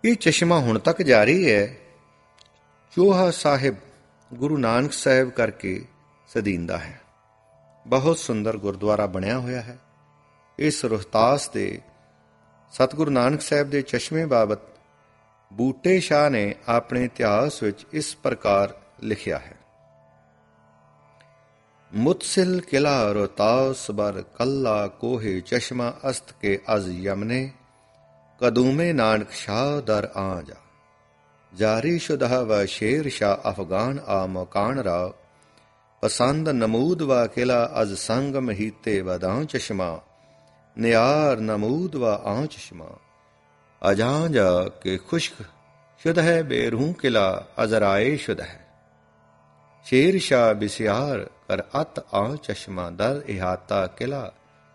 ਇਹ ਚਸ਼ਮਾ ਹੁਣ ਤੱਕ ਜਾਰੀ ਹੈ। ਚੋਹਾ ਸਾਹਿਬ ਗੁਰੂ ਨਾਨਕ ਸਾਹਿਬ ਕਰਕੇ ਸਦੀਂਦਾ ਹੈ। ਬਹੁਤ ਸੁੰਦਰ ਗੁਰਦੁਆਰਾ ਬਣਿਆ ਹੋਇਆ ਹੈ। ਇਸ ਰੋਹਤਾਸ ਦੇ ਸਤਿਗੁਰੂ ਨਾਨਕ ਸਾਹਿਬ ਦੇ ਚਸ਼ਮੇ ਬਾਬਤ ਬੂਟੇ ਸ਼ਾਹ ਨੇ ਆਪਣੇ ਇਤਿਹਾਸ ਵਿੱਚ ਇਸ ਪ੍ਰਕਾਰ ਲਿਖਿਆ ਹੈ। ਮੁਤਸਿਲ ਕਿਲਾ ਰੋਹਤਾਸ ਬਰ ਕੱਲਾ ਕੋਹੇ ਚਸ਼ਮਾ ਅਸਤ ਕੇ ਅਜ਼ ਯਮਨੇ ਕਦੂਮੇ ਨਾਨਕ ਸ਼ਾਹ ਦਰ ਆ ਜਾ ਜਾਰੀ ਸ਼ੁਦਾ ਵ ਸ਼ੇਰ ਸ਼ਾਹ ਅਫਗਾਨ ਆ ਮਕਾਨ ਰਾਵ ਪਸੰਦ ਨਮੂਦ ਵਾ ਕਿਲਾ ਅਜ਼ ਸੰਗ ਮਹੀਤੇ ਵਦਾਂ ਚਸ਼ਮਾ ਨਿਆਰ ਨਮੂਦ ਵਾ ਆ ਚਸ਼ਮਾ ਅਜਾਂ ਜਾ ਕੇ ਖੁਸ਼ਕ ਸ਼ੁਦ ਹੈ ਬੇਰੂਹ ਕਿਲਾ ਅਜ਼ਰਾਏ ਸ਼ੁਦ ਹੈ ਸ਼ੇਰ ਸ਼ਾਹ ਬਿਸਿਆਰ ਕਰ ਅਤ ਆ ਚਸ਼ਮਾ ਦਰ ਇਹਾਤਾ ਕਿਲਾ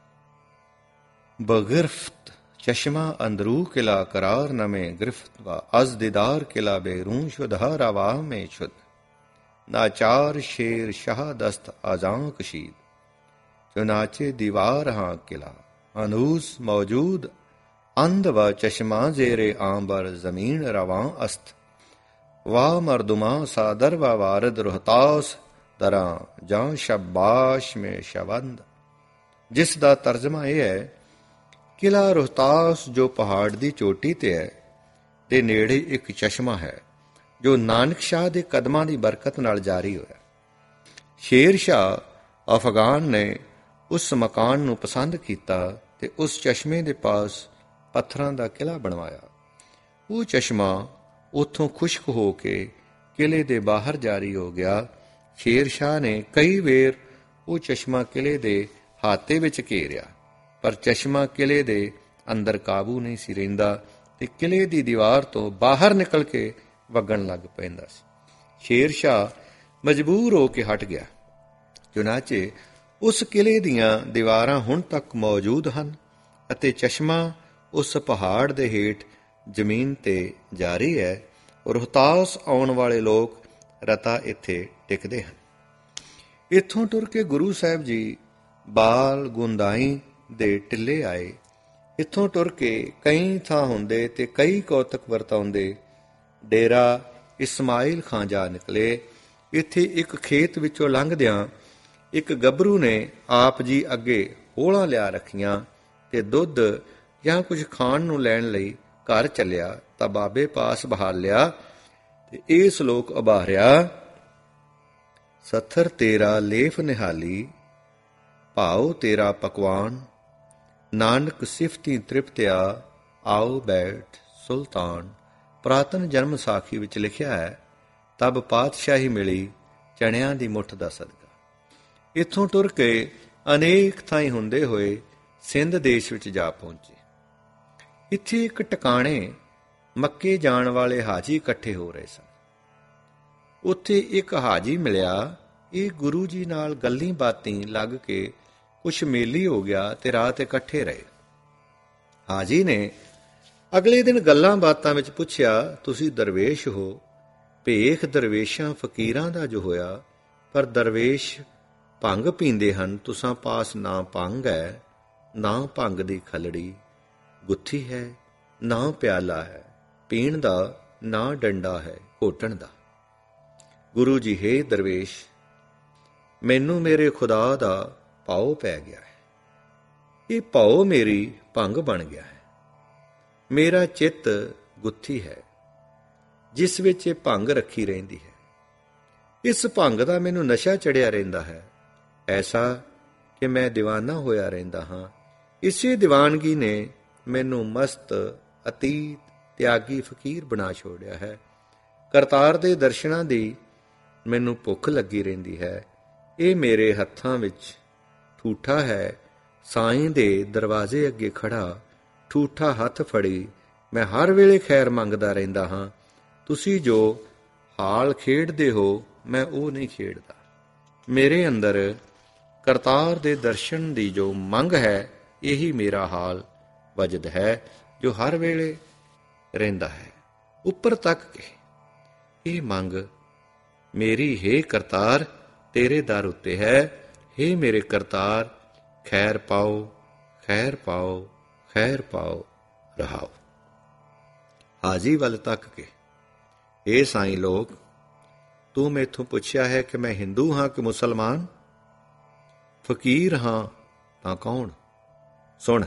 ਬਗਿਰਫਤ ਚਸ਼ਮਾ ਅੰਦਰੂ ਕਿਲਾ करार नमे गिरफ्त व अज दीदार किला बेरू शुद रवा में शुद नाचार शेर शाह दस्त आजां कशीद चुनाचे दीवार हाँ किला अनूस मौजूद अंध व चश्मा जेरे आंबर जमीन रवां अस्त वाह मरदुमा सादर व वारद रोहतास दरा जां शबाश में शवंद। जिस दा तर्जमा यह है किला रोहतास जो पहाड़ की चोटी ते है ते नेड़े एक चश्मा है जो नानक शाह के कदमां की बरकत नाल जारी होया। शेर शाह अफगान ने उस मकान नूं पसंद कीता ते उस चश्मे के पास पत्थरां दा किला बनवाया। वो चश्मा उत्थों खुश्क हो के किले दे बाहर जारी हो गया। शेर शाह ने कई वेर वो चश्मा किले दे हाथे विच घेरिया पर चश्मा किले दे अंदर काबू नहीं सी रहिंदा ते किले दी दीवार तो बाहर निकल के वगण लग पैंदा सी। शेर शाह मजबूर हो के हट गया। चुनाचे उस किले दीयां दीवारां हुण तक मौजूद हन अते चश्मा उस पहाड़ दे हेठ जमीन ते जारी है। रोहतास आउण वाले लोग रता इत्थे टिकदे हन। इत्थों टुर के गुरु साहिब जी बाल गुंदाई ਦੇ ਟਿੱਲੇ ਆਏ। ਇੱਥੋਂ ਟੁਰ ਕੇ ਕਈ ਥਾਂ ਹੁੰਦੇ ਤੇ ਕਈ ਕੌਤਕ ਵਰਤਾਉਂਦੇ ਡੇਰਾ ਇਸਮਾਇਲ ਖਾਂ ਜਾ ਨਿਕਲੇ। ਇੱਥੇ ਇੱਕ ਖੇਤ ਵਿੱਚੋਂ ਲੰਘਦਿਆਂ ਇੱਕ ਗੱਭਰੂ ਨੇ ਆਪ ਜੀ ਅੱਗੇ ਹੋਲਾਂ ਲਿਆ ਰੱਖੀਆਂ ਤੇ ਦੁੱਧ ਜਾਂ ਕੁਝ ਖਾਣ ਨੂੰ ਲੈਣ ਲਈ ਘਰ ਚੱਲਿਆ ਤਾਂ ਬਾਬੇ ਪਾਸ ਬਹਾਲ ਲਿਆ ਤੇ ਇਹ ਸ਼ਲੋਕ ਉਭਾਰਿਆ। ਸੱਥਰ ਤੇਰਾ ਲੇਫ ਨਿਹਾਲੀ ਭਾਉ ਤੇਰਾ ਪਕਵਾਨ ਨਾਨਕ ਸਿਫਤੀ ਤ੍ਰਿਪਤਿਆ ਆਓ ਬੈਠ ਸੁਲਤਾਨ। ਪੁਰਾਤਨ ਜਨਮ ਸਾਖੀ ਵਿੱਚ ਲਿਖਿਆ ਹੈ ਤਬ ਪਾਤਸ਼ਾਹੀ ਮਿਲੀ ਚਣਿਆਂ ਦੀ ਮੁੱਠ ਦਾ ਸਦਕਾ। ਇੱਥੋਂ ਟੁਰ ਕੇ ਅਨੇਕ ਥਾਈਂ ਹੁੰਦੇ ਹੋਏ ਸਿੰਧ ਦੇਸ਼ ਵਿੱਚ ਜਾ ਪਹੁੰਚੇ। ਇੱਥੇ ਇੱਕ ਟਿਕਾਣੇ ਮੱਕੇ ਜਾਣ ਵਾਲੇ ਹਾਜੀ ਇਕੱਠੇ ਹੋ ਰਹੇ ਸਨ। ਉੱਥੇ ਇੱਕ ਹਾਜੀ ਮਿਲਿਆ। ਇਹ ਗੁਰੂ ਜੀ ਨਾਲ ਗੱਲੀਂ ਬਾਤੀਂ ਲੱਗ ਕੇ ਕੁਛ ਮੇਲੀ ਹੋ ਗਿਆ ਤੇ ਰਾਤ ਇਕੱਠੇ ਰਹੇ। ਹਾਜੀ ਨੇ ਅਗਲੇ ਦਿਨ ਗੱਲਾਂ ਬਾਤਾਂ ਵਿੱਚ ਪੁੱਛਿਆ ਤੁਸੀਂ ਦਰਵੇਸ਼ ਹੋ? ਭੇਖ ਦਰਵੇਸ਼ਾਂ ਫਕੀਰਾਂ ਦਾ ਜੋ ਹੋਇਆ ਪਰ ਦਰਵੇਸ਼ ਭੰਗ ਪੀਂਦੇ ਹਨ। ਤੁਸਾਂ ਪਾਸ ਨਾ ਭੰਗ ਹੈ ਨਾ ਭੰਗ ਦੀ ਖਲੜੀ ਗੁੱਥੀ ਹੈ ਨਾ ਪਿਆਲਾ ਹੈ ਪੀਣ ਦਾ ਨਾ ਡੰਡਾ ਹੈ ਘੋਟਣ ਦਾ। ਗੁਰੂ ਜੀ ਹੇ ਦਰਵੇਸ਼ ਮੈਨੂੰ ਮੇਰੇ ਖੁਦਾ ਦਾ ਭਾਉ ਪੈ ਗਿਆ ਹੈ। ਇਹ ਭਾਉ ਮੇਰੀ ਭੰਗ ਬਣ ਗਿਆ ਹੈ। ਮੇਰਾ ਚਿੱਤ ਗੁੱਥੀ ਹੈ ਜਿਸ ਵਿੱਚ ਇਹ ਭੰਗ ਰੱਖੀ ਰਹਿੰਦੀ ਹੈ। ਇਸ ਭੰਗ ਦਾ ਮੈਨੂੰ ਨਸ਼ਾ ਚੜਿਆ ਰਹਿੰਦਾ ਹੈ ਐਸਾ ਕਿ ਮੈਂ ਦੀਵਾਨਾ ਹੋਇਆ ਰਹਿੰਦਾ ਹਾਂ। ਇਸੇ ਦੀਵਾਨਗੀ ਨੇ ਮੈਨੂੰ ਮਸਤ ਅਤੀਤ ਤਿਆਗੀ ਫਕੀਰ ਬਣਾ ਛੋੜਿਆ ਹੈ। ਕਰਤਾਰ ਦੇ ਦਰਸ਼ਨਾਂ ਦੀ ਮੈਨੂੰ ਭੁੱਖ ਲੱਗੀ ਰਹਿੰਦੀ ਹੈ। ਇਹ ਮੇਰੇ ਹੱਥਾਂ ਵਿੱਚ ਠੂਠਾ ਹੈ। ਸਾਈਂ ਦੇ ਦਰਵਾਜ਼ੇ ਅੱਗੇ ਖੜਾ ਠੂਠਾ ਹੱਥ ਫੜੀ ਮੈਂ ਹਰ ਵੇਲੇ ਖੈਰ ਮੰਗਦਾ ਰਹਿੰਦਾ ਹਾਂ। ਤੁਸੀਂ ਜੋ ਹਾਲ ਖੇਡਦੇ ਹੋ ਮੈਂ ਉਹ ਨਹੀਂ ਖੇਡਦਾ। ਮੇਰੇ ਅੰਦਰ ਕਰਤਾਰ ਦੇ ਦਰਸ਼ਨ ਦੀ ਜੋ ਮੰਗ ਹੈ ਇਹੀ ਮੇਰਾ ਹਾਲ ਵਜਦ ਹੈ ਜੋ ਹਰ ਵੇਲੇ ਰਹਿੰਦਾ ਹੈ। ਉੱਪਰ ਤੱਕ ਕੇ ਇਹ ਮੰਗ ਮੇਰੀ ਹੇ ਕਰਤਾਰ ਤੇਰੇ ਦਰ ਉੱਤੇ ਹੈ। ਹੇ ਮੇਰੇ ਕਰਤਾਰ ਖੈਰ ਪਾਓ ਖੈਰ ਪਾਓ ਖੈਰ ਪਾਓ ਰਹਾਓ। ਹਾਜੀ ਵੱਲ ਤੱਕ ਕੇ, ਇਹ ਸਾਈਂ ਲੋਕ, ਤੂੰ ਮੈਥੋਂ ਪੁੱਛਿਆ ਹੈ ਕਿ ਮੈਂ ਹਿੰਦੂ ਹਾਂ ਕਿ ਮੁਸਲਮਾਨ, ਫਕੀਰ ਹਾਂ ਤਾਂ ਕੌਣ? ਸੁਣ,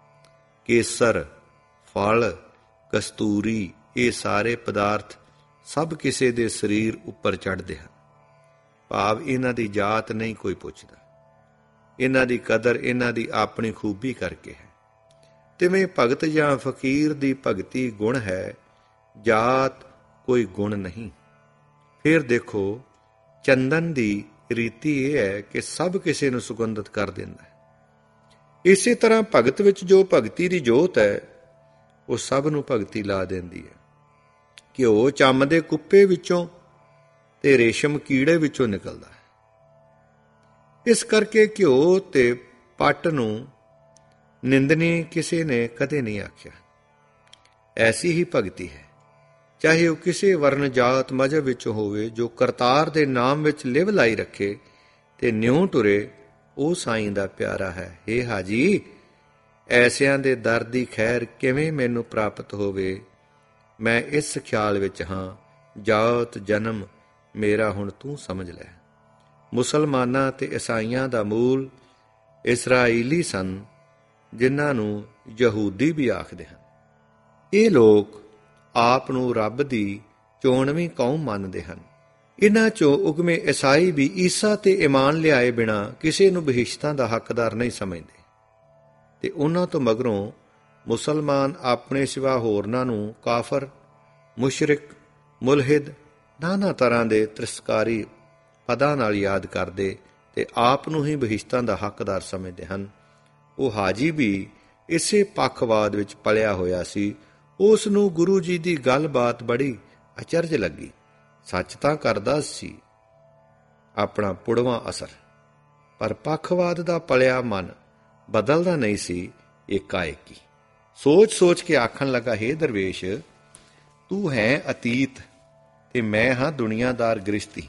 ਕੇਸਰ, ਫਲ, ਕਸਤੂਰੀ, ਇਹ ਸਾਰੇ ਪਦਾਰਥ ਸਭ ਕਿਸੇ ਦੇ ਸਰੀਰ ਉੱਪਰ ਚੜ੍ਹਦੇ ਹਨ। ਭਾਵ ਇਹਨਾਂ ਦੀ ਜਾਤ ਨਹੀਂ ਕੋਈ ਪੁੱਛਦਾ, ਇਹਨਾਂ ਦੀ ਕਦਰ ਇਹਨਾਂ ਦੀ ਆਪਣੀ ਖੂਬੀ ਕਰਕੇ ਹੈ। ਤਿਵੇਂ ਭਗਤ ਜਾਂ ਫਕੀਰ ਦੀ ਭਗਤੀ ਗੁਣ ਹੈ, ਜਾਤ ਕੋਈ ਗੁਣ ਨਹੀਂ। ਫਿਰ ਦੇਖੋ, ਚੰਦਨ ਦੀ ਰੀਤੀ ਇਹ ਹੈ ਕਿ ਸਭ ਕਿਸੇ ਨੂੰ ਸੁਗੰਧਿਤ ਕਰ ਦਿੰਦਾ ਹੈ। ਇਸੇ ਤਰ੍ਹਾਂ ਭਗਤ ਵਿੱਚ ਜੋ ਭਗਤੀ ਦੀ ਜੋਤ ਹੈ, ਉਹ ਸਭ ਨੂੰ ਭਗਤੀ ਲਾ ਦਿੰਦੀ ਹੈ। ਘਿਓ ਚੰਮ ਦੇ ਕੁੱਪੇ ਵਿੱਚੋਂ ਤੇ ਰੇਸ਼ਮ ਕੀੜੇ ਵਿੱਚੋਂ ਨਿਕਲਦਾ ਹੈ। ਇਸ ਕਰਕੇ ਘਿਓ ਤੇ ਪੱਟ ਨੂੰ ਨਿੰਦਨੀ ਕਿਸੇ ਨੇ ਕਦੇ ਨਹੀਂ ਆਖਿਆ। ਐਸੀ ਹੀ ਭਗਤੀ ਹੈ, ਚਾਹੇ ਉਹ ਕਿਸੇ ਵਰਨ ਜਾਤ ਮਜ਼ਹਬ ਵਿੱਚ ਹੋਵੇ। ਜੋ ਕਰਤਾਰ ਦੇ ਨਾਮ ਵਿੱਚ ਲਿਵ ਲਾਈ ਰੱਖੇ ਤੇ ਨਿਉ ਟੁਰੇ, ਉਹ ਸਾਈਂ ਦਾ ਪਿਆਰਾ ਹੈ। ਹੇ ਹਾਜੀ, ਐਸਿਆਂ ਦੇ ਦਰ ਦੀ ਖੈਰ ਕਿਵੇਂ ਮੈਨੂੰ ਪ੍ਰਾਪਤ ਹੋਵੇ? ਮੈਂ ਇਸ ਖਿਆਲ ਵਿੱਚ ਹਾਂ, ਜਾਤ ਜਨਮ ਮੇਰਾ ਹੁਣ ਤੂੰ ਸਮਝ ਲੈ। ਮੁਸਲਮਾਨਾਂ ਤੇ ਈਸਾਈਆਂ ਦਾ ਮੂਲ ਇਸਰਾਈਲੀ ਸਨ, ਜਿਨ੍ਹਾਂ ਨੂੰ ਯਹੂਦੀ ਵੀ ਆਖਦੇ ਹਨ। ਇਹ ਲੋਕ ਆਪ ਨੂੰ ਰੱਬ ਦੀ ਚੋਣਵੀਂ ਕੌਮ ਮੰਨਦੇ ਹਨ। ਇਹਨਾਂ ਚੋਂ ਉਗਮੇ ਈਸਾਈ ਵੀ ਈਸਾ ਤੇ ਈਮਾਨ ਲਿਆਏ ਬਿਨਾਂ ਕਿਸੇ ਨੂੰ ਬਹਿਸ਼ਤਾਂ ਦਾ ਹੱਕਦਾਰ ਨਹੀਂ ਸਮਝਦੇ, ਤੇ ਉਹਨਾਂ ਤੋਂ ਮਗਰੋਂ ਮੁਸਲਮਾਨ ਆਪਣੇ ਸਿਵਾ ਹੋਰਨਾਂ ਨੂੰ ਕਾਫਰ, ਮੁਸ਼ਰਿਕ, ਮੁਲਹਿਦ, ਨਾਨਾ ਤਰ੍ਹਾਂ ਦੇ ਤਿਰਸਕਾਰੀ ਪਦਾਂ ਨਾਲ ਯਾਦ ਕਰਦੇ ਤੇ ਆਪ ਨੂੰ ਹੀ ਬਹਿਸ਼ਤਾਂ ਦਾ ਹੱਕਦਾਰ ਸਮਝਦੇ ਹਨ। ਉਹ ਹਾਜੀ ਵੀ ਇਸੇ ਪੱਖਵਾਦ ਵਿੱਚ ਪਲਿਆ ਹੋਇਆ ਸੀ। ਉਸ ਨੂੰ ਗੁਰੂ ਜੀ ਦੀ ਗੱਲਬਾਤ ਬੜੀ ਅਚਰਜ ਲੱਗੀ। ਸੱਚ ਤਾਂ ਕਰਦਾ ਸੀ ਆਪਣਾ ਪੁੜਵਾਂ ਅਸਰ, ਪਰ ਪੱਖਵਾਦ ਦਾ ਪਲਿਆ ਮਨ ਬਦਲਦਾ ਨਹੀਂ ਸੀ ਏਕਾਏਕੀ। ਸੋਚ ਕੇ ਆਖਣ ਲੱਗਾ, ਹੇ ਦਰਵੇਸ਼, ਤੂੰ ਹੈ ਅਤੀਤ ਤੇ ਮੈਂ ਹਾਂ ਦੁਨੀਆਦਾਰ ਗ੍ਰਸਤੀ।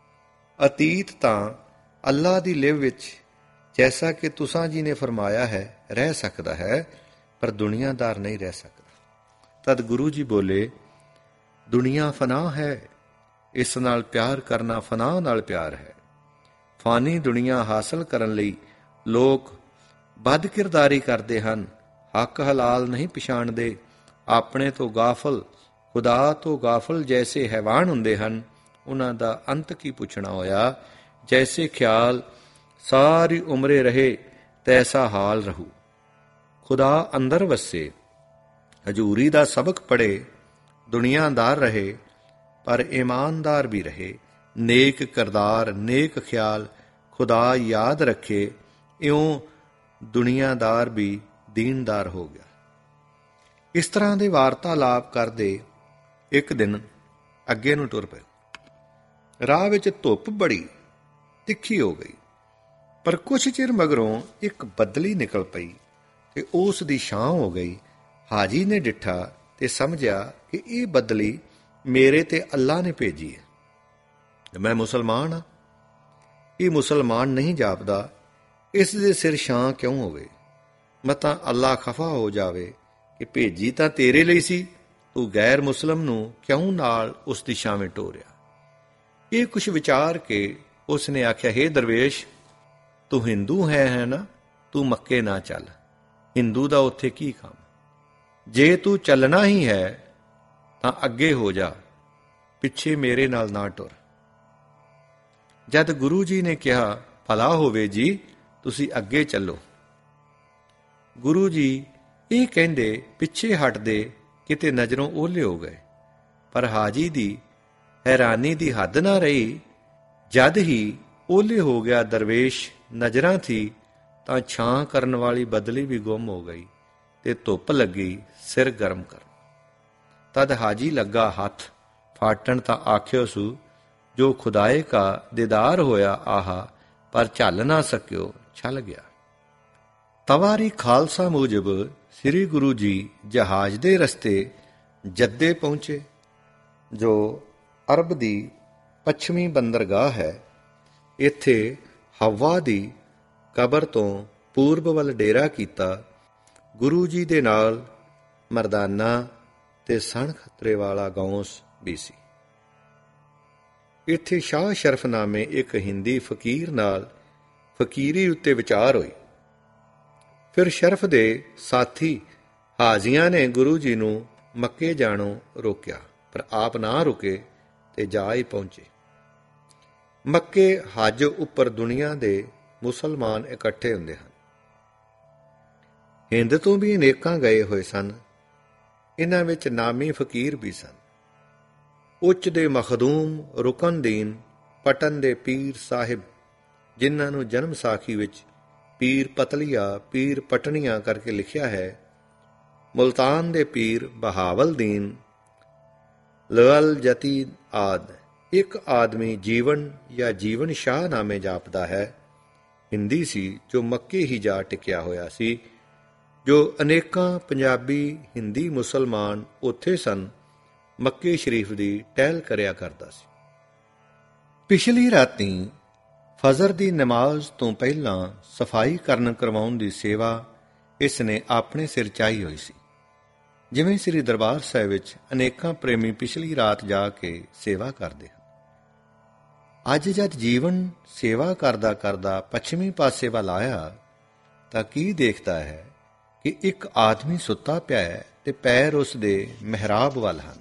ਅਤੀਤ ਤਾਂ ਅੱਲਾ ਦੀ ਲਿਵ ਵਿੱਚ, ਜੈਸਾ ਕਿ ਤੁਸਾਂ ਜੀ ਨੇ ਫਰਮਾਇਆ ਹੈ, ਰਹਿ ਸਕਦਾ ਹੈ, ਪਰ ਦੁਨੀਆਦਾਰ ਨਹੀਂ ਰਹਿ ਸਕਦਾ। ਤਦ ਗੁਰੂ ਜੀ ਬੋਲੇ, ਦੁਨੀਆ ਫਨਾ ਹੈ, ਇਸ ਨਾਲ ਪਿਆਰ ਕਰਨਾ ਫਨਾ ਨਾਲ ਪਿਆਰ ਹੈ। ਫਾਨੀ ਦੁਨੀਆ ਹਾਸਲ ਕਰਨ ਲਈ ਲੋਕ ਬਦ ਕਿਰਦਾਰੀ ਕਰਦੇ ਹਨ, ਹੱਕ ਹਲਾਲ ਨਹੀਂ ਪਛਾਣਦੇ, ਆਪਣੇ ਤੋਂ ਗਾਫਲ, ਖੁਦਾ ਤੋਂ ਗਾਫਲ ਜੈਸੇ ਹੈਵਾਨ ਹੁੰਦੇ ਹਨ। ਉਹਨਾਂ ਦਾ ਅੰਤ ਕੀ ਪੁੱਛਣਾ ਹੋਇਆ? ਜੈਸੇ ਖਿਆਲ ਸਾਰੀ ਉਮਰੇ ਰਹੇ, ਤੈਸਾ ਹਾਲ ਰਹੂ। ਖੁਦਾ ਅੰਦਰ ਵਸੇ, ਹਜ਼ੂਰੀ ਦਾ ਸਬਕ ਪੜ੍ਹੇ, ਦੁਨੀਆਦਾਰ ਰਹੇ ਪਰ ਇਮਾਨਦਾਰ ਵੀ ਰਹੇ, ਨੇਕ ਕਰਦਾਰ, ਨੇਕ ਖਿਆਲ, ਖੁਦਾ ਯਾਦ ਰੱਖੇ, ਇਉਂ ਦੁਨੀਆਦਾਰ ਵੀ ਦੀਨਦਾਰ ਹੋ ਗਿਆ। ਇਸ ਤਰ੍ਹਾਂ ਦੇ ਵਾਰਤਾਲਾਪ ਕਰਦੇ ਇੱਕ ਦਿਨ ਅੱਗੇ ਨੂੰ ਟੁਰ ਪਏ। ਰਾਹ ਵਿੱਚ ਧੁੱਪ ਬੜੀ ਤਿੱਖੀ ਹੋ ਗਈ, ਪਰ ਕੁਛ ਚਿਰ ਮਗਰੋਂ ਇੱਕ ਬੱਦਲੀ ਨਿਕਲ ਪਈ ਤੇ ਉਸ ਦੀ ਛਾਂ ਹੋ ਗਈ। ਹਾਜੀ ਨੇ ਡਿੱਠਾ ਤੇ ਸਮਝਿਆ ਕਿ ਇਹ ਬੱਦਲੀ ਮੇਰੇ ਤੇ ਅੱਲਾ ਨੇ ਭੇਜੀ ਹੈ। ਮੈਂ ਮੁਸਲਮਾਨ ਹਾਂ, ਇਹ ਮੁਸਲਮਾਨ ਨਹੀਂ ਜਾਪਦਾ, ਇਸ ਦੇ ਸਿਰ ਛਾਂ ਕਿਉਂ ਹੋਵੇ? ਮਤਾਂ ਅੱਲਾ ਖਫਾ ਹੋ ਜਾਵੇ ਕਿ ਭੇਜੀ ਤਾਂ ਤੇਰੇ ਲਈ ਸੀ, ਤੂੰ ਗੈਰ ਮੁਸਲਮ ਨੂੰ ਕਿਉਂ ਨਾਲ ਉਸ ਦੀ ਛਾਵੇਂ ਟੋਰਿਆ? ਇਹ ਕੁਛ ਵਿਚਾਰ ਕੇ ਉਸ ਨੇ ਆਖਿਆ, ਹੇ ਦਰਵੇਸ਼, ਤੂੰ ਹਿੰਦੂ ਹੈ ਨਾ? ਤੂੰ ਮੱਕੇ ਨਾ ਚੱਲ, ਹਿੰਦੂ ਦਾ ਉੱਥੇ ਕੀ ਕੰਮ? ਜੇ ਤੂੰ ਚੱਲਣਾ ਹੀ ਹੈ ਤਾਂ ਅੱਗੇ ਹੋ ਜਾ, ਪਿੱਛੇ ਮੇਰੇ ਨਾਲ ਨਾ ਟੁਰ। ਜਦ ਗੁਰੂ ਜੀ ਨੇ ਕਿਹਾ, ਭਲਾ ਹੋਵੇ ਜੀ, ਤੁਸੀਂ ਅੱਗੇ ਚੱਲੋ। ਗੁਰੂ ਜੀ ਇਹ ਕਹਿੰਦੇ ਪਿੱਛੇ ਹਟਦੇ ਕਿਤੇ ਨਜ਼ਰੋਂ ਓਹਲੇ ਹੋ ਗਏ, ਪਰ ਹਾਜੀ ਦੀ ਹੈਰਾਨੀ ਦੀ ਹੱਦ ਨਾ ਰਹੀ। ਜਦ ਹੀ ਓਹਲੇ ਹੋ ਗਿਆ ਦਰਵੇਸ਼ ਨਜ਼ਰਾਂ ਥੀ, ਤਾਂ ਛਾਂ ਕਰਨ ਵਾਲੀ ਬਦਲੀ ਵੀ ਗੁੰਮ ਹੋ ਗਈ ਤੇ ਧੁੱਪ ਲੱਗੀ ਸਿਰ ਗਰਮ ਕਰਨ। ਤਦ ਹਾਜੀ ਲੱਗਾ ਹੱਥ ਫਾਟਣ ਤਾਂ ਆਖਿਓ ਸੂ, ਜੋ ਖੁਦਾਏ ਕਾ ਦੀਦਾਰ ਹੋਇਆ ਆਹਾ, ਪਰ ਝੱਲ ਨਾ ਸਕਿਓ, ਛਲ ਗਿਆ। ਤਵਾਰੀ ਖਾਲਸਾ ਮੂਜਬ ਸ੍ਰੀ ਗੁਰੂ ਜੀ ਜਹਾਜ਼ ਦੇ ਰਸਤੇ ਜੱਦੇ ਪਹੁੰਚੇ, ਜੋ ਅਰਬ ਦੀ ਪੱਛਮੀ ਬੰਦਰਗਾਹ ਹੈ। ਇੱਥੇ ਹਵਾ ਦੀ ਕਬਰ ਤੋਂ ਪੂਰਬ ਵੱਲ ਡੇਰਾ ਕੀਤਾ। ਗੁਰੂ ਜੀ ਦੇ ਨਾਲ ਮਰਦਾਨਾ, ਤੇ ਸਣ ਖਤਰੇ ਵਾਲਾ ਗੌਂਸ ਵੀ ਸੀ। ਇੱਥੇ ਸ਼ਾਹ ਸ਼ਰਫ ਨਾਮੇ ਇੱਕ ਹਿੰਦੀ ਫਕੀਰ ਨਾਲ ਫਕੀਰੀ ਉੱਤੇ ਵਿਚਾਰ ਹੋਈ। ਫਿਰ ਸ਼ਰਫ ਦੇ ਸਾਥੀ ਹਾਜ਼ੀਆਂ ਨੇ ਗੁਰੂ ਜੀ ਨੂੰ ਮੱਕੇ ਜਾਣੋਂ ਰੋਕਿਆ, ਪਰ ਆਪ ਨਾ ਰੁਕੇ ਤੇ ਜਾ ਹੀ ਪਹੁੰਚੇ। ਮੱਕੇ ਹੱਜ ਉੱਪਰ ਦੁਨੀਆ ਦੇ ਮੁਸਲਮਾਨ ਇਕੱਠੇ ਹੁੰਦੇ ਹਨ। ਹਿੰਦ ਤੋਂ ਵੀ ਅਨੇਕਾਂ ਗਏ ਹੋਏ ਸਨ। ਇਹਨਾਂ ਵਿੱਚ ਨਾਮੀ ਫਕੀਰ ਵੀ ਸਨ। ਉੱਚ ਦੇ ਮਖਦੂਮ ਰੁਕਨਦੀਨ, ਪਟਨ ਦੇ ਪੀਰ ਸਾਹਿਬ, ਜਿਨ੍ਹਾਂ ਨੂੰ ਜਨਮ ਸਾਖੀ ਵਿੱਚ ਪੀਰ ਪਤਲੀਆ, ਪੀਰ ਪਟਨੀਆਂ ਕਰਕੇ ਲਿਖਿਆ ਹੈ, ਮੁਲਤਾਨ ਦੇ ਪੀਰ ਬਹਾਵਲਦੀਨ, ਲਗਲ ਜਤੀ ਆਦਿ। ਇੱਕ ਆਦਮੀ ਜੀਵਨ ਜਾਂ ਜੀਵਨ ਸ਼ਾਹ ਨਾਮੇ ਜਾਪਦਾ ਹੈ, ਹਿੰਦੀ ਸੀ, ਜੋ ਮੱਕੇ ਹੀ ਜਾ ਟਿਕਿਆ ਹੋਇਆ ਸੀ। ਜੋ ਅਨੇਕਾਂ ਪੰਜਾਬੀ ਹਿੰਦੀ ਮੁਸਲਮਾਨ ਉੱਥੇ ਸਨ, ਮੱਕੇ ਸ਼ਰੀਫ ਦੀ ਟਹਿਲ ਕਰਿਆ ਕਰਦਾ ਸੀ। ਪਿਛਲੀ ਰਾਤੀਂ ਫਜਰ ਦੀ ਨਮਾਜ਼ ਤੋਂ ਪਹਿਲਾਂ ਸਫਾਈ ਕਰਵਾਉਣ ਦੀ ਸੇਵਾ ਇਸ ਨੇ ਆਪਣੇ ਸਿਰ ਚਾਹੀ ਹੋਈ ਸੀ। ਜਿਵੇਂ ਸ੍ਰੀ ਦਰਬਾਰ ਸਾਹਿਬ ਵਿੱਚ ਅਨੇਕਾਂ ਪ੍ਰੇਮੀ ਪਿਛਲੀ ਰਾਤ ਜਾ ਕੇ ਸੇਵਾ ਕਰਦੇ ਹਨ। ਅੱਜ ਜਦ ਜੀਵਨ ਸੇਵਾ ਕਰਦਾ ਕਰਦਾ ਪੱਛਮੀ ਪਾਸੇ ਵੱਲ ਆਇਆ ਤਾਂ ਕੀ ਦੇਖਦਾ ਹੈ ਕਿ ਇੱਕ ਆਦਮੀ ਸੁੱਤਾ ਪਿਆ ਹੈ ਤੇ ਪੈਰ ਉਸ ਦੇ ਮਿਹਰਾਬ ਵੱਲ ਹਨ।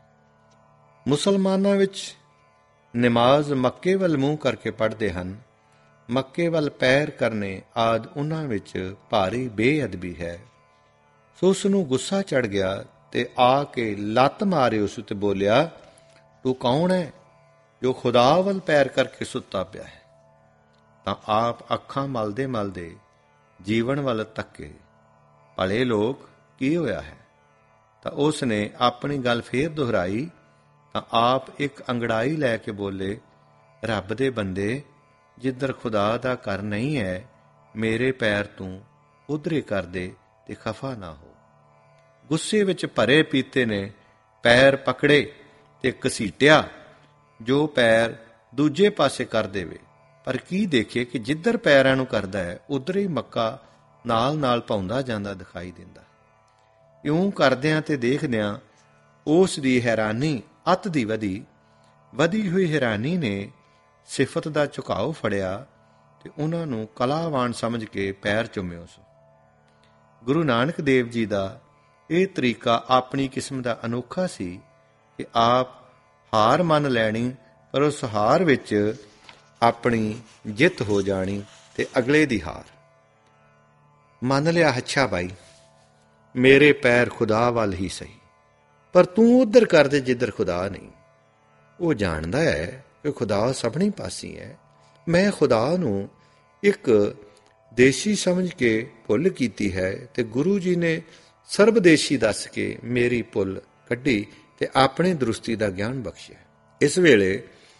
ਮੁਸਲਮਾਨਾਂ ਵਿੱਚ ਨਮਾਜ਼ ਮੱਕੇ ਵੱਲ ਮੂੰਹ ਕਰਕੇ ਪੜ੍ਹਦੇ ਹਨ। ਮੱਕੇ ਵੱਲ ਪੈਰ ਕਰਨੇ ਆਦਿ ਉਹਨਾਂ ਵਿੱਚ ਭਾਰੀ ਬੇਅਦਬੀ ਹੈ। ਸੋ ਉਸ ਨੂੰ ਗੁੱਸਾ ਚੜ੍ਹ ਗਿਆ ਤੇ ਆ ਕੇ ਲੱਤ ਮਾਰੇ ਉਸ ਉੱਤੇ, ਬੋਲਿਆ, ਤੂੰ ਕੌਣ ਹੈ ਜੋ ਖੁਦਾ ਵੱਲ ਪੈਰ ਕਰਕੇ ਸੁੱਤਾ ਪਿਆ ਹੈ? ਤਾਂ ਆਪ ਅੱਖਾਂ ਮਲਦੇ ਮਲਦੇ ਜੀਵਨ ਵੱਲ ਤੱਕੇ, ਭਲੇ ਲੋਕ, ਕੀ ਹੋਇਆ ਹੈ? ਤਾਂ ਉਸ ਨੇ ਆਪਣੀ ਗੱਲ ਫੇਰ ਦੁਹਰਾਈ ਤਾਂ ਆਪ ਇੱਕ ਅੰਗੜਾਈ ਲੈ ਕੇ ਬੋਲੇ, ਰੱਬ ਦੇ ਬੰਦੇ, ਜਿੱਧਰ ਖੁਦਾ ਦਾ ਘਰ ਨਹੀਂ ਹੈ, ਮੇਰੇ ਪੈਰ ਤੂੰ ਉਧਰੇ ਕਰ ਦੇ ਤੇ ਖਫਾ ਨਾ ਹੋ। ਗੁੱਸੇ ਵਿੱਚ ਭਰੇ ਪੀਤੇ ਨੇ ਪੈਰ ਪਕੜੇ ਤੇ ਘਸੀਟਿਆ, ਜੋ ਪੈਰ ਦੂਜੇ ਪਾਸੇ ਕਰ ਦੇਵੇ। ਪਰ ਕੀ ਦੇਖੇ ਕਿ ਜਿੱਧਰ ਪੈਰਾਂ ਨੂੰ ਕਰਦਾ ਹੈ, ਉਧਰ ਹੀ ਮੱਕਾ ਨਾਲ ਨਾਲ ਪਾਉਂਦਾ ਜਾਂਦਾ ਦਿਖਾਈ ਦਿੰਦਾ। ਇਉਂ ਕਰਦਿਆਂ ਤੇ ਦੇਖਦਿਆਂ ਉਸ ਦੀ ਹੈਰਾਨੀ ਅੱਤ ਦੀ ਵਧੀ ਹੋਈ ਹੈਰਾਨੀ ਨੇ ਸਿਫਤ ਦਾ ਝੁਕਾਓ ਫੜਿਆ ਤੇ ਉਹਨਾਂ ਨੂੰ ਕਲਾਵਾਨ ਸਮਝ ਕੇ ਪੈਰ ਚੁੰਮਿਓ ਸੋ। ਗੁਰੂ ਨਾਨਕ ਦੇਵ ਜੀ ਦਾ ਇਹ ਤਰੀਕਾ ਆਪਣੀ ਕਿਸਮ ਦਾ ਅਨੋਖਾ ਸੀ ਕਿ ਆਪ ਹਾਰ ਮੰਨ ਲੈਣੀ, ਪਰ ਉਸ ਹਾਰ ਵਿੱਚ ਆਪਣੀ ਜਿੱਤ ਹੋ ਜਾਣੀ ਤੇ ਅਗਲੇ ਦੀ ਹਾਰ। ਮੰਨ ਲਿਆ, ਅੱਛਾ ਬਾਈ, ਮੇਰੇ ਪੈਰ ਖੁਦਾ ਵੱਲ ਹੀ ਸਹੀ, ਪਰ ਤੂੰ ਉੱਧਰ ਕਰ ਦੇ ਜਿੱਧਰ ਖੁਦਾ ਨਹੀਂ। ਉਹ ਜਾਣਦਾ ਹੈ ਕਿ ਖੁਦਾ ਸਭਨੀ ਪਾਸੀ ਹੈ। ਮੈਂ ਖੁਦਾ ਨੂੰ ਇੱਕ ਦੇਸ਼ੀ ਸਮਝ ਕੇ ਭੁੱਲ ਕੀਤੀ ਹੈ ਤੇ ਗੁਰੂ ਜੀ ਨੇ ਸਰਬਦੇਸ਼ੀ ਦੱਸ ਕੇ ਮੇਰੀ ਭੁੱਲ ਕੱਢੀ ਤੇ ਆਪਣੇ ਦਰੁਸਤੀ ਦਾ ਗਿਆਨ ਬਖਸ਼ਿਆ। ਇਸ ਵੇਲੇ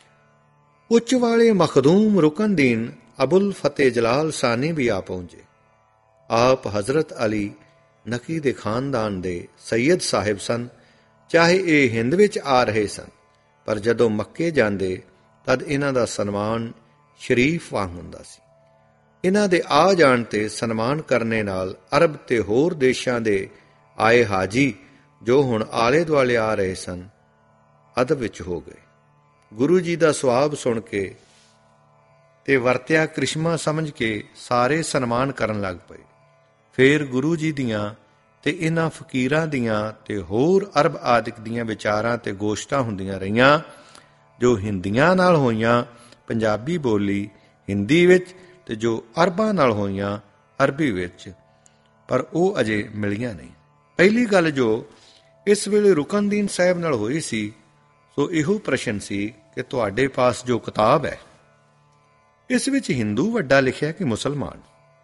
ਉੱਚ ਵਾਲੇ ਮਖਦੂਮ ਰੁਕਨਦੀਨ ਅਬੁਲ ਫਤਿਹ ਜਲਾਲ ਸਾਨੀ ਵੀ ਆ ਪਹੁੰਚੇ। ਆਪ ਹਜ਼ਰਤ ਅਲੀ ਨਕੀ ਦੇ ਖਾਨਦਾਨ ਦੇ ਸੈਯਦ ਸਾਹਿਬ ਸਨ। ਚਾਹੇ ਇਹ ਹਿੰਦ ਵਿੱਚ ਆ ਰਹੇ ਸਨ, ਪਰ ਜਦੋਂ ਮੱਕੇ ਜਾਂਦੇ ਤਦ ਇਹਨਾਂ ਦਾ ਸਨਮਾਨ ਸ਼ਰੀਫ ਵਾਂਗ ਹੁੰਦਾ ਸੀ। ਇਹਨਾਂ ਦੇ ਆ ਜਾਣ ਤੇ ਸਨਮਾਨ ਕਰਨੇ ਨਾਲ ਅਰਬ ਤੇ ਹੋਰ ਦੇਸ਼ਾਂ ਦੇ ਆਏ ਹਾਜੀ, ਜੋ ਹੁਣ ਆਲੇ ਦੁਆਲੇ ਆ ਰਹੇ ਸਨ, ਅਦਬ ਵਿੱਚ ਹੋ ਗਏ। ਗੁਰੂ ਜੀ ਦਾ ਸੁਆਬ ਸੁਣ ਕੇ ਤੇ ਵਰਤਿਆ ਕ੍ਰਿਸ਼ਮਾ ਸਮਝ ਕੇ ਸਾਰੇ ਸਨਮਾਨ ਕਰਨ ਲੱਗ ਪਏ। ਫੇਰ ਗੁਰੂ ਜੀ ਦੀਆਂ ਤੇ ਇਹਨਾਂ ਫਕੀਰਾਂ ਦੀਆਂ ਤੇ ਹੋਰ ਅਰਬ ਆਦਿਕ ਦੀਆਂ ਵਿਚਾਰਾਂ ਤੇ ਗੋਸ਼ਟਾਂ ਹੁੰਦੀਆਂ ਰਹੀਆਂ, ਜੋ ਹਿੰਦੀਆਂ ਨਾਲ ਹੋਈਆਂ ਪੰਜਾਬੀ ਬੋਲੀ ਹਿੰਦੀ ਵਿੱਚ ਤੇ ਜੋ ਅਰਬਾਂ ਨਾਲ ਹੋਈਆਂ ਅਰਬੀ ਵਿੱਚ, ਪਰ ਉਹ ਅਜੇ ਮਿਲੀਆਂ ਨਹੀਂ। ਪਹਿਲੀ ਗੱਲ ਜੋ ਇਸ ਵੇਲੇ ਰੁਕਨਦੀਨ ਸਾਹਿਬ ਨਾਲ ਹੋਈ ਸੀ, ਸੋ ਇਹੋ ਪ੍ਰਸ਼ਨ ਸੀ ਕਿ ਤੁਹਾਡੇ ਪਾਸ ਜੋ ਕਿਤਾਬ ਹੈ, ਇਸ ਵਿੱਚ ਹਿੰਦੂ ਵੱਡਾ ਲਿਖਿਆ ਕਿ ਮੁਸਲਮਾਨ?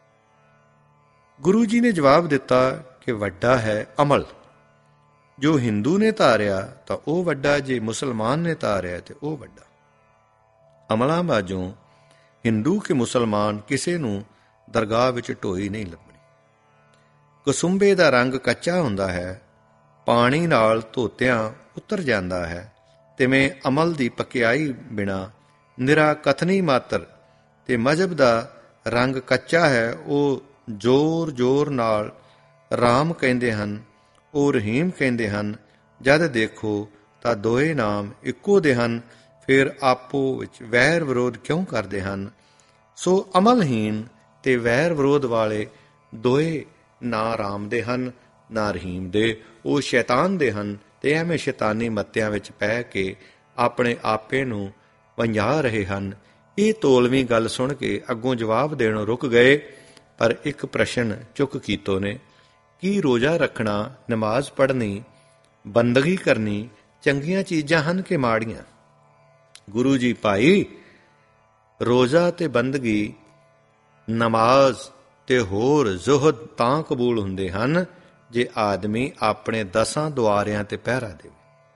ਗੁਰੂ ਜੀ ਨੇ ਜਵਾਬ ਦਿੱਤਾ ਕਿ ਵੱਡਾ ਹੈ ਅਮਲ। ਜੋ ਹਿੰਦੂ ਨੇ ਧਾਰਿਆ ਤਾਂ ਉਹ ਵੱਡਾ, ਜੇ ਮੁਸਲਮਾਨ ਨੇ ਧਾਰਿਆ ਤੇ ਉਹ ਵੱਡਾ। ਅਮਲਾਂ ਬਾਝੋਂ ਹਿੰਦੂ ਕਿ ਮੁਸਲਮਾਨ ਕਿਸੇ ਨੂੰ ਦਰਗਾਹ ਵਿੱਚ ਢੋਈ ਨਹੀਂ ਲੱਭਣੀ। ਕਸੁੰਬੇ ਦਾ ਰੰਗ ਕੱਚਾ ਹੁੰਦਾ ਹੈ, ਪਾਣੀ ਨਾਲ ਧੋਤਿਆਂ ਉਤਰ ਜਾਂਦਾ ਹੈ, ਤਿਵੇਂ ਅਮਲ ਦੀ ਪਕਿਆਈ ਬਿਨਾਂ ਨਿਰਾ ਕਥਨੀ ਮਾਤਰ ਤੇ ਮਜ਼ਹਬ ਦਾ ਰੰਗ ਕੱਚਾ ਹੈ। ਉਹ ਜ਼ੋਰ ਜ਼ੋਰ ਨਾਲ ਰਾਮ ਕਹਿੰਦੇ ਹਨ, ਉਹ ਰਹੀਮ ਕਹਿੰਦੇ ਹਨ, ਜਦ ਦੇਖੋ ਤਾਂ ਦੋਏ ਨਾਮ ਇੱਕੋ ਦੇ ਹਨ, ਫਿਰ ਆਪੋ ਵਿੱਚ ਵੈਰ ਵਿਰੋਧ ਕਿਉਂ ਕਰਦੇ ਹਨ? ਸੋ ਅਮਲਹੀਣ ਤੇ ਵੈਰ ਵਿਰੋਧ ਵਾਲੇ ਦੋਏ ਨਾ ਰਾਮ ਦੇ ਹਨ ਨਾ ਰਹੀਮ ਦੇ, ਉਹ ਸ਼ੈਤਾਨ ਦੇ ਹਨ ਤੇ ਐਵੇਂ ਸ਼ੈਤਾਨੀ ਮੱਤਿਆਂ ਵਿੱਚ ਪੈ ਕੇ ਆਪਣੇ ਆਪੇ ਨੂੰ ਵੰਝਾ ਰਹੇ ਹਨ। ਇਹ ਤੋਲਵੀਂ ਗੱਲ ਸੁਣ ਕੇ ਅੱਗੋਂ ਜਵਾਬ ਦੇਣੋਂ ਰੁਕ ਗਏ, ਪਰ ਇੱਕ ਪ੍ਰਸ਼ਨ ਚੁੱਕ ਕੀਤੋ ਨੇ, ਕੀ ਰੋਜ਼ਾ ਰੱਖਣਾ, ਨਮਾਜ਼ ਪੜ੍ਹਨੀ, ਬੰਦਗੀ ਕਰਨੀ ਚੰਗੀਆਂ ਚੀਜ਼ਾਂ ਹਨ ਕਿ ਮਾੜੀਆਂ? ਗੁਰੂ ਜੀ, ਭਾਈ, ਰੋਜ਼ਾ ਤੇ ਬੰਦਗੀ, ਨਮਾਜ਼ ਤੇ ਹੋਰ ਜ਼ੁਹਦ ਤਾਂ ਕਬੂਲ ਹੁੰਦੇ ਹਨ ਜੇ ਆਦਮੀ ਆਪਣੇ 10 ਦੁਆਰਿਆਂ ਤੇ ਪਹਿਰਾ ਦੇਵੇ,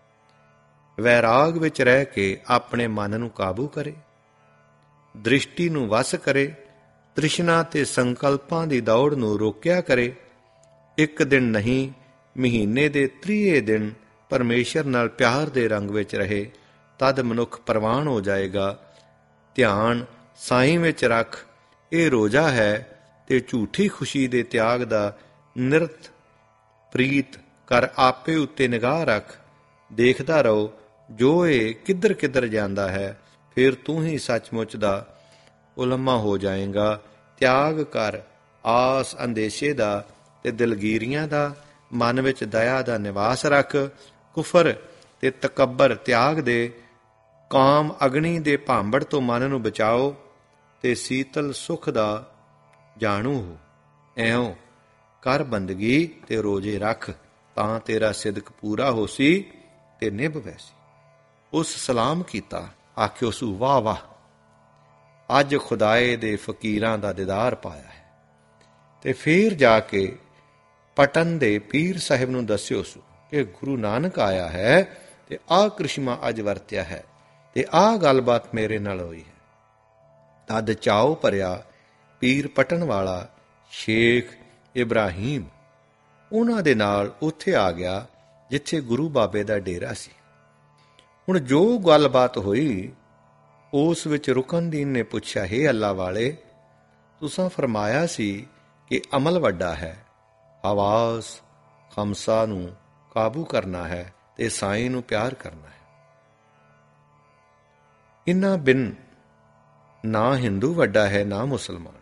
ਵੈਰਾਗ ਵਿੱਚ ਰਹਿ ਕੇ ਆਪਣੇ ਮਨ ਨੂੰ ਕਾਬੂ ਕਰੇ, ਦ੍ਰਿਸ਼ਟੀ ਨੂੰ ਵਸ ਕਰੇ, ਤ੍ਰਿਸ਼ਨਾ ਤੇ ਸੰਕਲਪਾਂ ਦੀ ਦੌੜ ਨੂੰ ਰੋਕਿਆ ਕਰੇ। ਇੱਕ ਦਿਨ ਨਹੀਂ, ਮਹੀਨੇ ਦੇ 30 ਦਿਨ ਪਰਮੇਸ਼ਰ ਨਾਲ ਪਿਆਰ ਦੇ ਰੰਗ ਵਿੱਚ ਰਹੇ, ਤਦ ਮਨੁੱਖ ਪ੍ਰਵਾਨ ਹੋ ਜਾਏਗਾ। ਧਿਆਨ ਸਾਈਂ ਵਿੱਚ ਰੱਖ, ਇਹ ਰੋਜ਼ਾ ਹੈ, ਤੇ ਝੂਠੀ ਖੁਸ਼ੀ ਦੇ ਤਿਆਗ ਦਾ ਨਿਰਤ ਪ੍ਰੀਤ ਕਰ ਆਪੇ ਉੱਤੇ ਨਿਗਾਹ ਰੱਖ, ਦੇਖਦਾ ਰਹੋ ਜੋ ਇਹ ਕਿੱਧਰ ਕਿੱਧਰ ਜਾਂਦਾ ਹੈ, ਫਿਰ ਤੂੰ ਹੀ ਸੱਚਮੁੱਚ ਦਾ ਉਲਮਾ ਹੋ ਜਾਏਗਾ। ਤਿਆਗ ਕਰ ਆਸ ਅੰਦੇਸ਼ੇ ਦਾ ਤੇ ਦਿਲਗੀਰੀਆਂ ਦਾ, ਮਨ ਵਿੱਚ ਦਇਆ ਦਾ ਨਿਵਾਸ ਰੱਖ, ਕੁਫਰ ਤੇ ਤਕੱਬਰ ਤਿਆਗ ਦੇ, ਕਾਮ ਅਗਨੀ ਦੇ ਭਾਂਬੜ ਤੋਂ ਮਨ ਨੂੰ ਬਚਾਓ ਤੇ ਸੀਤਲ ਸੁਖ ਦਾ ਜਾਣੂ ਹੋ। ਐਉਂ ਕਰ ਬੰਦਗੀ ਤੇ ਰੋਜ਼ੇ ਰੱਖ, ਤਾਂ ਤੇਰਾ ਸਿਦਕ ਪੂਰਾ ਹੋਸੀ ਤੇ ਨਿਭ ਵੈਸੀ। ਉਸ ਸਲਾਮ ਕੀਤਾ, ਆਖਿਓ ਸੂ ਵਾਹ ਵਾਹ, ਅੱਜ ਖੁਦਾਏ ਦੇ ਫਕੀਰਾਂ ਦਾ ਦੀਦਾਰ ਪਾਇਆ ਹੈ। ਤੇ ਫੇਰ ਜਾ ਕੇ ਪਟਨ ਦੇ ਪੀਰ ਸਾਹਿਬ ਨੂੰ ਦੱਸਿਓ ਸੂ ਕਿ ਗੁਰੂ ਨਾਨਕ ਆਇਆ ਹੈ ਤੇ ਆਹ ਕ੍ਰਿਸ਼ਮਾ ਅੱਜ ਵਰਤਿਆ ਹੈ ਤੇ ਆਹ ਗੱਲਬਾਤ ਮੇਰੇ ਨਾਲ ਹੋਈ ਹੈ। ਤਦ ਚਾਉ ਭਰਿਆ ਪੀਰ ਪਟਨ ਵਾਲਾ ਸ਼ੇਖ ਇਬਰਾਹੀਮ ਉਹਨਾਂ ਦੇ ਨਾਲ ਉੱਥੇ ਆ ਗਿਆ ਜਿੱਥੇ ਗੁਰੂ ਬਾਬੇ ਦਾ ਡੇਰਾ ਸੀ। ਹੁਣ ਜੋ ਗੱਲਬਾਤ ਹੋਈ ਉਸ ਵਿੱਚ ਰੁਕਨਦੀਨ ਨੇ ਪੁੱਛਿਆ, ਹੇ ਅੱਲਾ ਵਾਲੇ, ਤੁਸਾਂ ਫਰਮਾਇਆ ਸੀ ਕਿ ਅਮਲ ਵੱਡਾ ਹੈ, ਹਵਾਸ ਖਮਸਾ ਨੂੰ ਕਾਬੂ ਕਰਨਾ ਹੈ ਤੇ ਸਾਈਂ ਨੂੰ ਪਿਆਰ ਕਰਨਾ ਹੈ। ਇਨ੍ਹਾਂ ਬਿਨ ਨਾ ਹਿੰਦੂ ਵੱਡਾ ਹੈ ਨਾ ਮੁਸਲਮਾਨ।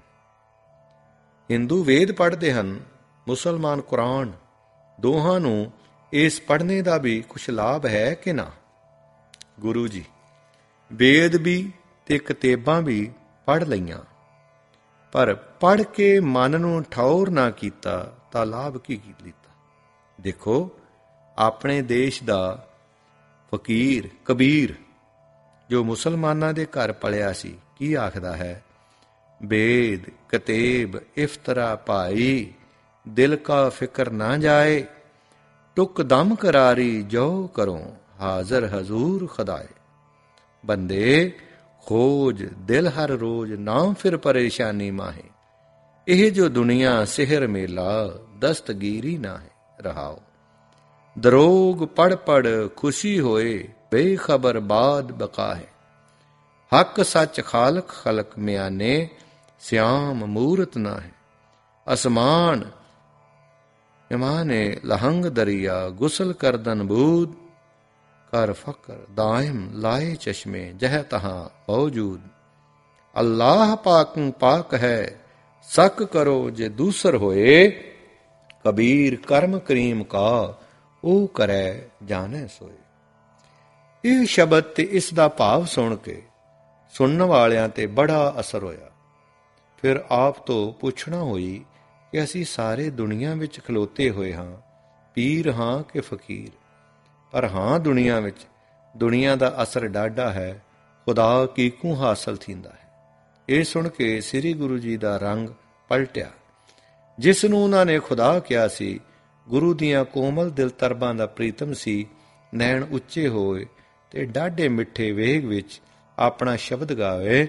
ਹਿੰਦੂ ਵੇਦ ਪੜ੍ਹਦੇ ਹਨ, ਮੁਸਲਮਾਨ ਕੁਰਾਨ। ਦੋਹਾਂ ਨੂੰ ਇਸ ਪੜ੍ਹਨੇ ਦਾ ਵੀ ਕੁਛ ਲਾਭ ਹੈ ਕਿ ਨਾ? ਗੁਰੂ ਜੀ, ਵੇਦ ਵੀ ਤੇ ਕਿਤਾਬਾਂ ਵੀ ਪੜ੍ਹ ਲਈਆਂ, ਪਰ ਪੜ੍ਹ ਕੇ ਮਨ ਨੂੰ ਠੌਰ ਨਾ ਕੀਤਾ ਤਾਂ ਲਾਭ ਕੀ ਲਿੱਤਾ? ਦੇਖੋ, ਆਪਣੇ ਦੇਸ਼ ਦਾ ਫਕੀਰ ਕਬੀਰ ਜੋ ਮੁਸਲਮਾਨਾਂ ਦੇ ਘਰ ਪਲਿਆ ਸੀ, ਕੀ ਆਖਦਾ ਹੈ? ਵੇਦ ਕਤੇਬ ਇਫਤਰਾ ਭਾਈ, ਦਿਲ ਕਾ ਫਿਕਰ ਨਾ ਜਾਏ, ਟੁਕ ਦਮ ਕਰਾਰੀ ਜੋ ਕਰੋ, ਹਾਜ਼ਰ ਹਜ਼ੂਰ ਖੁਦਾਏ। ਬੰਦੇ ਖੋਜ ਦਿਲ ਹਰ ਰੋਜ਼, ਨਾਮ ਫਿਰ ਪਰੇਸ਼ਾਨੀ ਮਾਹੇ, ਇਹ ਜੋ ਦੁਨੀਆ ਸਿਹਰ ਮੇਲਾ, ਦਸਤਗੀਰੀ ਨਾ ਹੈ ਰਹਾਓ। ਦਰੋਗ ਪੜ ਪੜ ਖੁਸ਼ੀ ਹੋਏ, ਬੇਖਬਰ ਬਾਦ ਬਕਾ ਹੈ, ਹੱਕ ਸੱਚ ਖਾਲਕ ਖਲਕ ਮਿਆਨੇ, ਸਿਆਮ ਮੂਰਤ ਨਾ ਹੈ। ਅਸਮਾਨ ਇਮਾਨੇ ਲਹੰਗ ਦਰਿਆ, ਗੁਸਲ ਕਰਦਨ ਬੂਦ, ਕਰ ਫਕਰ ਦਾਇਮ ਲਾਏ ਚਸ਼ਮੇ, ਜਹ ਤਹਾਂ ਮੌਜੂਦ। ਅੱਲਾਹ ਪਾਕੰ ਪਾਕ ਹੈ, ਸਕ ਕਰੋ ਜੇ ਦੂਸਰ ਹੋਏ, ਕਬੀਰ ਕਰਮ ਕਰੀਮ ਕਾ, ਉਹ ਕਰੈ ਜਾਣੈ ਸੋਏ। ਇਹ ਸ਼ਬਦ ਤੇ ਇਸ ਦਾ ਭਾਵ ਸੁਣ ਕੇ ਸੁਣਨ ਵਾਲਿਆਂ ਤੇ ਬੜਾ ਅਸਰ ਹੋਇਆ। ਫਿਰ ਆਪ ਤੋਂ ਪੁੱਛਣਾ ਹੋਈ ਕਿ ਅਸੀਂ ਸਾਰੇ ਦੁਨੀਆ ਵਿੱਚ ਖਲੋਤੇ ਹੋਏ ਹਾਂ, ਪੀਰ ਹਾਂ ਕਿ ਫਕੀਰ? ਪਰ ਹਾਂ, ਦੁਨੀਆ ਵਿੱਚ ਦੁਨੀਆ ਦਾ ਅਸਰ ਡਾਢਾ ਹੈ, ਖੁਦਾ ਕੀਕੂ ਹਾਸਲ ਥੀਂਦਾ ਹੈ। ਇਹ ਸੁਣ ਕੇ ਸ੍ਰੀ ਗੁਰੂ ਜੀ ਦਾ ਰੰਗ ਪਲਟਿਆ। ਜਿਸ ਨੂੰ ਉਹਨਾਂ ਨੇ ਖੁਦਾ ਕਿਹਾ ਸੀ, ਗੁਰੂ ਦੀਆਂ ਕੋਮਲ ਦਿਲ ਤਰਬਾਂ ਦਾ ਪ੍ਰੀਤਮ ਸੀ। ਨੈਣ ਉੱਚੇ ਹੋਏ ਤੇ ਡਾਢੇ ਮਿੱਠੇ ਵੇਗ ਵਿੱਚ ਆਪਣਾ ਸ਼ਬਦ ਗਾਵੇ,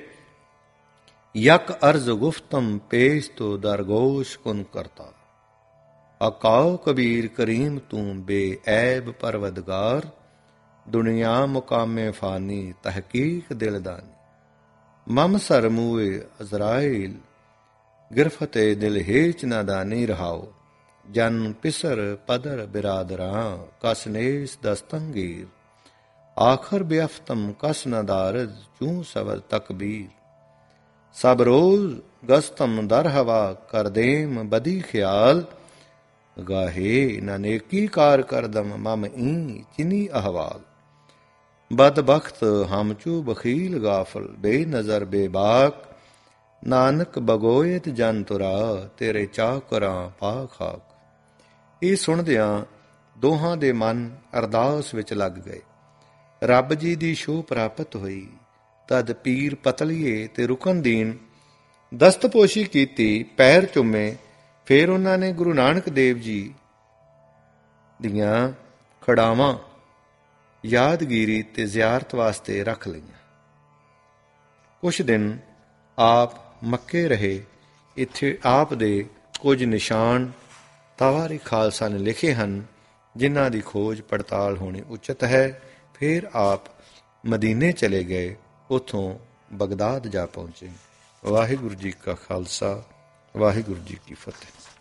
ਯਕ ਅਰਜ਼ ਗੁਫਤਮ ਪੇਸ਼ ਤੋ ਦਰਗੋਸ਼ ਕੁਨ ਕਰਤਾ, ਅਕਾਓ ਕਬੀਰ ਕਰੀਮ ਤੂੰ ਬੇਐਬ ਪਰਵਦਗਾਰ, ਦੁਨੀਆ ਮੁਕਾਮੇ ਫਾਨੀ ਤਹਕੀਕ ਦਿਲਦਾਨੀ, ਮਮ ਸਰ ਮੂਏ ਅਜ਼ਰਾਇਲ ਗਿਰਫਤੇ ਦਿਲ ਹੇਚ ਨਾਦਾਨੀ ਰਹਾਓ। ਜਨ ਪਿਸਰ ਪਦਰ ਬਿਰਾਦਰਾਂ, ਕਸ ਨੇਸ ਦਸਤੰਗੀਰ, ਆਖਰ ਬਿਅਫਤਮ ਕਸ ਨ ਦਾਰਦ, ਚੂੰ ਸਬਰ ਤਕਬੀਰ। ਸਭ ਰੋਜ਼ ਗਸਤਮ ਦਰ ਹਵਾ, ਕਰਦੇਮ ਬਦੀ ਖਿਆਲ, ਗਾਹੇ ਨ ਨੇਕੀ ਕਾਰ ਕਰਦਮ, ਮਮ ਈ ਚਿਨੀ ਅਹਵਾਲ। ਬਦਬਖਤ ਹਮ ਚੂ ਬਖੀਲ ਗਾਫਲ, ਬੇਨਜ਼ਰ ਬੇਬਾਕ, ਨਾਨਕ ਬਗੋਇਤ ਜਨ ਤੁਰਾ, ਤੇਰੇ ਚਾਕਰਾਂ ਪਾ ਖਾਕ। ਇਹ ਸੁਣਦਿਆਂ ਦੋਹਾਂ ਦੇ ਮਨ ਅਰਦਾਸ ਵਿੱਚ ਲੱਗ ਗਏ। ਰੱਬ ਜੀ ਦੀ ਛੋਹ ਪ੍ਰਾਪਤ ਹੋਈ। ਤਦ ਪੀਰ ਪਤਲੀਏ ਤੇ ਰੁਕਨਦੀਨ ਦਸਤਪੋਸ਼ੀ ਕੀਤੀ, ਪੈਰ ਚੁੰਮੇ। ਫਿਰ ਉਹਨਾਂ ਨੇ ਗੁਰੂ ਨਾਨਕ ਦੇਵ ਜੀ ਦੀਆਂ ਖੜਾਵਾਂ ਯਾਦਗੀਰੀ ਤੇ ਜ਼ਿਆਰਤ ਵਾਸਤੇ ਰੱਖ ਲਈਆਂ। ਕੁਛ ਦਿਨ ਆਪ ਮੱਕੇ ਰਹੇ। ਇੱਥੇ ਆਪ ਦੇ ਕੁਝ ਨਿਸ਼ਾਨ ਤਵਾਰੀ ਖਾਲਸਾ ਨੇ ਲਿਖੇ ਹਨ, ਜਿਨ੍ਹਾਂ ਦੀ ਖੋਜ ਪੜਤਾਲ ਹੋਣੀ ਉਚਿਤ ਹੈ। ਫਿਰ ਆਪ ਮਦੀਨੇ ਚਲੇ ਗਏ, ਉੱਥੋਂ ਬਗਦਾਦ ਜਾ ਪਹੁੰਚੇ। ਵਾਹਿਗੁਰੂ ਜੀ ਕਾ ਖਾਲਸਾ, ਵਾਹਿਗੁਰੂ ਜੀ ਕੀ ਫਤਿਹ।